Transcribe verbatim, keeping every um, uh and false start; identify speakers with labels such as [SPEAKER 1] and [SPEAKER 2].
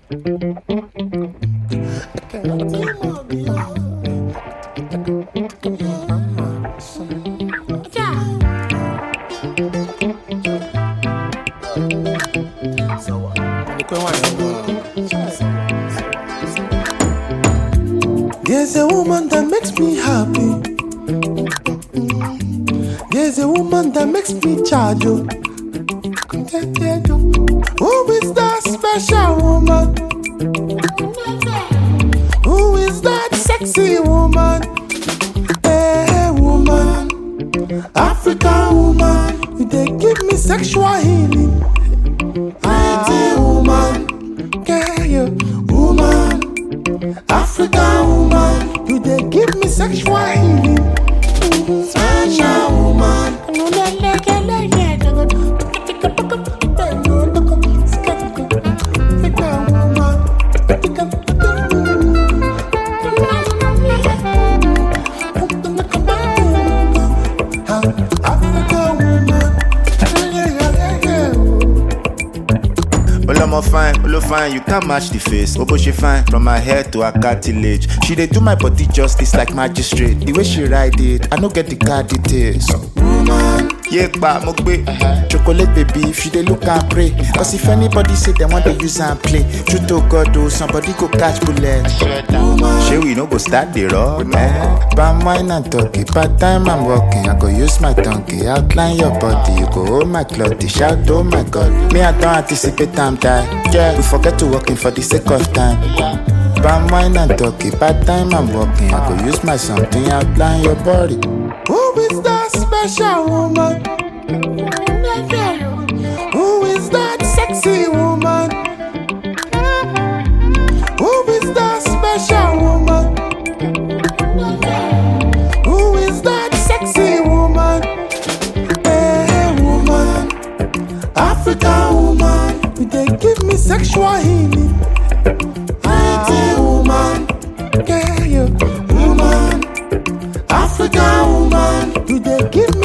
[SPEAKER 1] There's a woman that makes me happy. There's a woman that makes me charge you. Who is that special woman? Who is that sexy woman? Hey woman, African woman, you they give me sexual healing. Pretty woman, yeah, you woman, African woman, you they give me sexual healing. Special woman.
[SPEAKER 2] I'm fine, all fine, you can't match the face. Obo she fine, from her hair to her cartilage. She dey do my body justice like magistrate. The way she ride it, I no get the car details. Woman, yeah, ba mo gbe. Chocolate baby, if she dey look and pray. Cause if anybody say they want to use and play, true to God oh, somebody go catch bullet. She we no go start the rock, man. Palm wine and talkie, part time I'm walking. I go use my donkey, outline your body. You go hold my cloth, shout oh my God. Me I don't anticipate time die. Yeah, we forget to working for the sake of time. Palm wine and talkie, part time I'm walking. I go use my something, outline your body.
[SPEAKER 1] Who is that special woman? Who is that sexy woman? Who is that special woman? Who is that sexy woman? Hey woman, African woman, you they give me sexual healing. Pretty woman, yeah, you woman, African woman, you they give me